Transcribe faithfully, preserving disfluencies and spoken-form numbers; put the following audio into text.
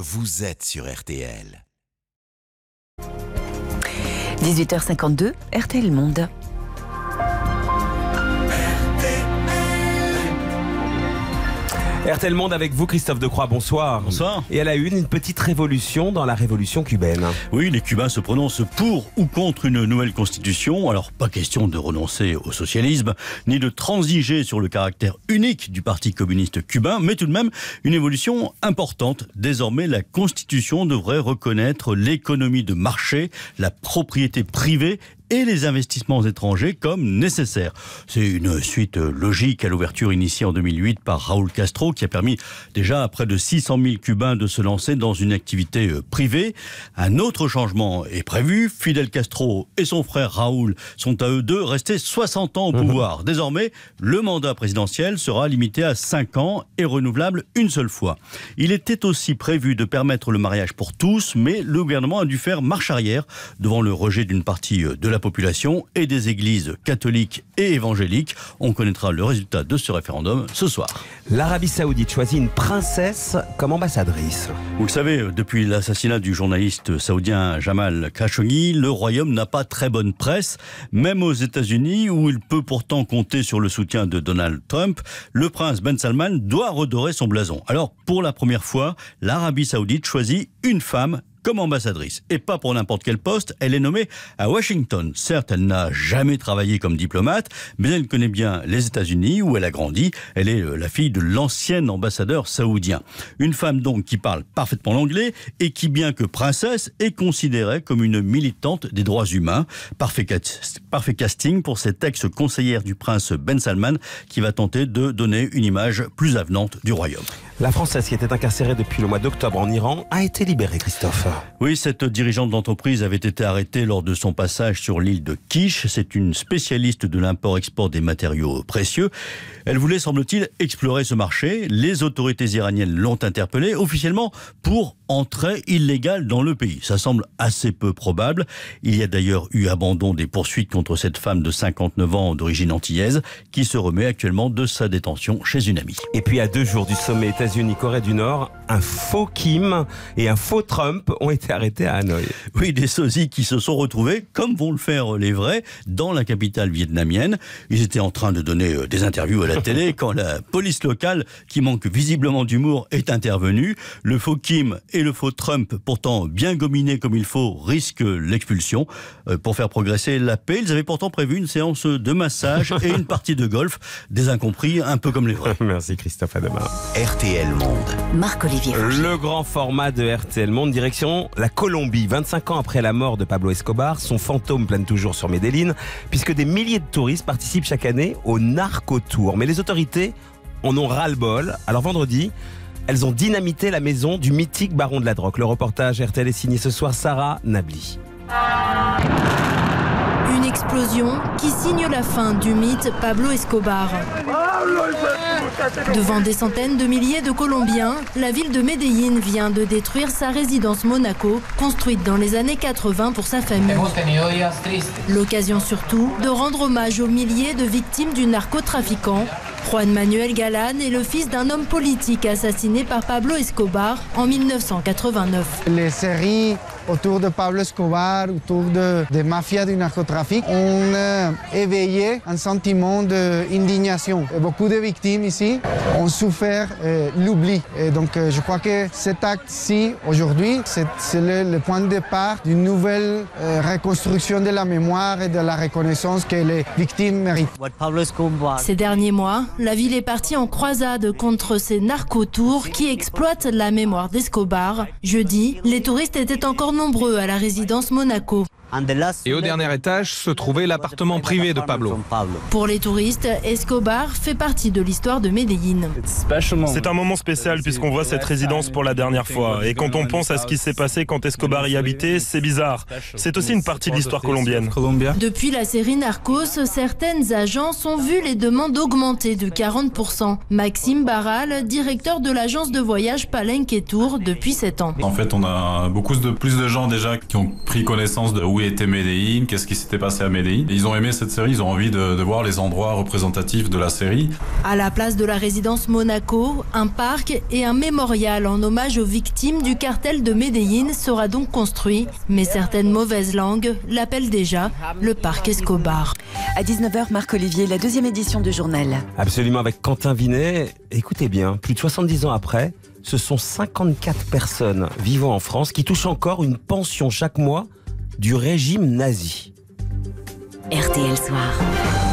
vous êtes sur R T L. dix-huit heures cinquante-deux, R T L Monde. R T L Monde avec vous, Christophe Decroix, bonsoir. Bonsoir. Et à la une, une petite révolution dans la révolution cubaine. Oui, les Cubains se prononcent pour ou contre une nouvelle constitution. Alors, pas question de renoncer au socialisme, ni de transiger sur le caractère unique du Parti communiste cubain, mais tout de même une évolution importante. Désormais, la constitution devrait reconnaître l'économie de marché, la propriété privée et les investissements étrangers comme nécessaires. C'est une suite logique à l'ouverture initiée en deux mille huit par Raúl Castro qui a permis déjà à près de six cent mille Cubains de se lancer dans une activité privée. Un autre changement est prévu. Fidel Castro et son frère Raúl sont à eux deux restés soixante ans au pouvoir. Mmh. Désormais, le mandat présidentiel sera limité à cinq ans et renouvelable une seule fois. Il était aussi prévu de permettre le mariage pour tous, mais le gouvernement a dû faire marche arrière devant le rejet d'une partie de la population et des églises catholiques et évangéliques. On connaîtra le résultat de ce référendum ce soir. L'Arabie Saoudite choisit une princesse comme ambassadrice. Vous le savez, depuis l'assassinat du journaliste saoudien Jamal Khashoggi, le royaume n'a pas très bonne presse. Même aux États-Unis, où il peut pourtant compter sur le soutien de Donald Trump, le prince Ben Salman doit redorer son blason. Alors, pour la première fois, l'Arabie Saoudite choisit une femme comme ambassadrice. Et pas pour n'importe quel poste, elle est nommée à Washington. Certes, elle n'a jamais travaillé comme diplomate, mais elle connaît bien les États-Unis où elle a grandi. Elle est la fille de l'ancien ambassadeur saoudien. Une femme donc qui parle parfaitement l'anglais et qui, bien que princesse, est considérée comme une militante des droits humains. Parfait, parfait casting pour cette ex-conseillère du prince Ben Salman qui va tenter de donner une image plus avenante du royaume. La Française qui était incarcérée depuis le mois d'octobre en Iran a été libérée, Christophe. Oui, cette dirigeante d'entreprise avait été arrêtée lors de son passage sur l'île de Kish. C'est une spécialiste de l'import-export des matériaux précieux. Elle voulait, semble-t-il, explorer ce marché. Les autorités iraniennes l'ont interpellée officiellement pour entrée illégale dans le pays. Ça semble assez peu probable. Il y a d'ailleurs eu abandon des poursuites contre cette femme de cinquante-neuf ans d'origine antillaise qui se remet actuellement de sa détention chez une amie. Et puis à deux jours du sommet États-Unis-Corée du Nord, un faux Kim et un faux Trump ont été arrêtés à Hanoï. Oui, des sosies qui se sont retrouvés, comme vont le faire les vrais, dans la capitale vietnamienne. Ils étaient en train de donner des interviews à la télé quand la police locale, qui manque visiblement d'humour, est intervenue. Le faux Kim et le faux Trump, pourtant bien gominés comme il faut, risquent l'expulsion. Pour faire progresser la paix, ils avaient pourtant prévu une séance de massage et une partie de golf. Des incompris, un peu comme les vrais. Merci Christophe, à demain. R T L Monde. Marc-Olivier Fougère. Le grand format de R T L Monde, direction la Colombie. vingt-cinq ans après la mort de Pablo Escobar, son fantôme plane toujours sur Medellín, puisque des milliers de touristes participent chaque année au Narco-Tour. Mais les autorités en ont ras-le-bol. Alors vendredi, elles ont dynamité la maison du mythique baron de la drogue. Le reportage R T L est signé ce soir Sarah Nabli. Une explosion qui signe la fin du mythe Pablo Escobar. Devant des centaines de milliers de Colombiens, la ville de Medellín vient de détruire sa résidence Monaco, construite dans les années quatre-vingts pour sa famille. L'occasion surtout de rendre hommage aux milliers de victimes du narcotrafiquant. Juan Manuel Galán est le fils d'un homme politique assassiné par Pablo Escobar en mille neuf cent quatre-vingt-neuf. Les séries autour de Pablo Escobar, autour de, de mafia du narcotrafic, ont euh, éveillé un sentiment d'indignation. Beaucoup de victimes ici ont souffert euh, l'oubli. Et donc euh, je crois que cet acte-ci, aujourd'hui, c'est, c'est le, le point de départ d'une nouvelle euh, reconstruction de la mémoire et de la reconnaissance que les victimes méritent. Ces derniers mois, la ville est partie en croisade contre ces narcotours qui exploitent la mémoire d'Escobar. Jeudi, les touristes étaient encore nombreux à la résidence Monaco. Et au dernier étage se trouvait l'appartement privé de Pablo. Pour les touristes, Escobar fait partie de l'histoire de Medellín. C'est un moment spécial puisqu'on voit cette résidence pour la dernière fois. Et quand on pense à ce qui s'est passé quand Escobar y habitait, c'est bizarre. C'est aussi une partie de l'histoire colombienne. Depuis la série Narcos, certaines agences ont vu les demandes augmenter de quarante pour cent. Maxime Barral, directeur de l'agence de voyage Palenque Tour depuis sept ans. En fait, on a beaucoup de plus de gens déjà qui ont pris connaissance de où où était Medellín, qu'est-ce qui s'était passé à Medellín. Ils ont aimé cette série, ils ont envie de, de voir les endroits représentatifs de la série. À la place de la résidence Monaco, un parc et un mémorial en hommage aux victimes du cartel de Medellín sera donc construit. Mais certaines mauvaises langues l'appellent déjà le parc Escobar. À dix-neuf heures, Marc-Olivier, la deuxième édition du journal. Absolument, avec Quentin Vinet. Écoutez bien, plus de soixante-dix ans après, ce sont cinquante-quatre personnes vivant en France qui touchent encore une pension chaque mois du régime nazi. R T L Soir.